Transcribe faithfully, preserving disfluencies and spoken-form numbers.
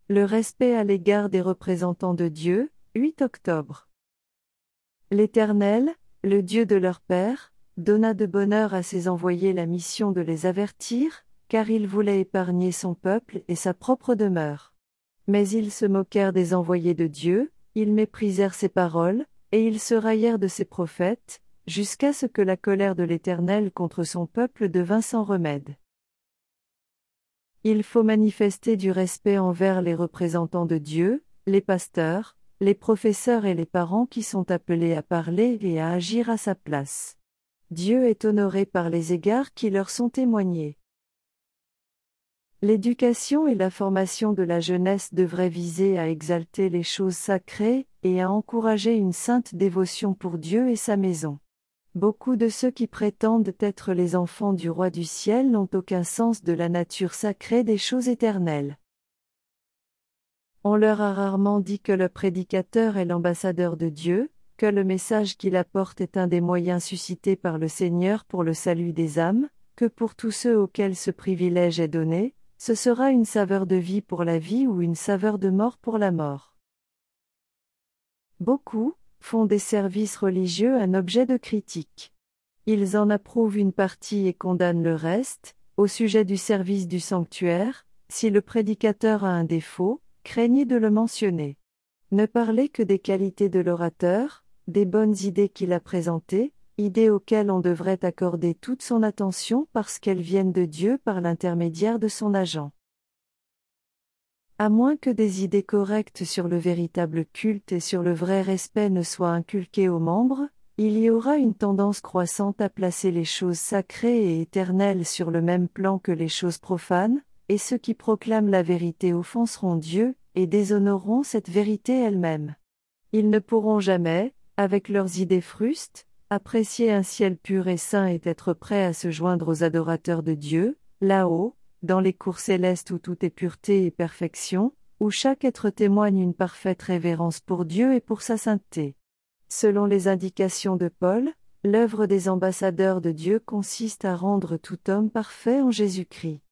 Le respect à l'égard des représentants de Dieu, huit octobre. L'Éternel, le Dieu de leur père, donna de bonne heure à ses envoyés la mission de les avertir, car il voulait épargner son peuple et sa propre demeure. Mais ils se moquèrent des envoyés de Dieu, ils méprisèrent ses paroles, et ils se raillèrent de ses prophètes, jusqu'à ce que la colère de l'Éternel contre son peuple devint sans remède. Il faut manifester du respect envers les représentants de Dieu, les pasteurs, les professeurs et les parents qui sont appelés à parler et à agir à sa place. Dieu est honoré par les égards qui leur sont témoignés. L'éducation et la formation de la jeunesse devraient viser à exalter les choses sacrées et à encourager une sainte dévotion pour Dieu et sa maison. Beaucoup de ceux qui prétendent être les enfants du Roi du ciel n'ont aucun sens de la nature sacrée des choses éternelles. On leur a rarement dit que le prédicateur est l'ambassadeur de Dieu, que le message qu'il apporte est un des moyens suscités par le Seigneur pour le salut des âmes, que pour tous ceux auxquels ce privilège est donné, ce sera une saveur de vie pour la vie ou une saveur de mort pour la mort. Beaucoup font des services religieux un objet de critique. Ils en approuvent une partie et condamnent le reste. Au sujet du service du sanctuaire, si le prédicateur a un défaut, craignez de le mentionner. Ne parlez que des qualités de l'orateur, des bonnes idées qu'il a présentées, idées auxquelles on devrait accorder toute son attention parce qu'elles viennent de Dieu par l'intermédiaire de son agent. À moins que des idées correctes sur le véritable culte et sur le vrai respect ne soient inculquées aux membres, il y aura une tendance croissante à placer les choses sacrées et éternelles sur le même plan que les choses profanes, et ceux qui proclament la vérité offenseront Dieu, et déshonoreront cette vérité elle-même. Ils ne pourront jamais, avec leurs idées frustes, apprécier un ciel pur et saint et être prêts à se joindre aux adorateurs de Dieu, là-haut, dans les cours célestes où tout est pureté et perfection, où chaque être témoigne une parfaite révérence pour Dieu et pour sa sainteté. Selon les indications de Paul, l'œuvre des ambassadeurs de Dieu consiste à rendre tout homme parfait en Jésus-Christ.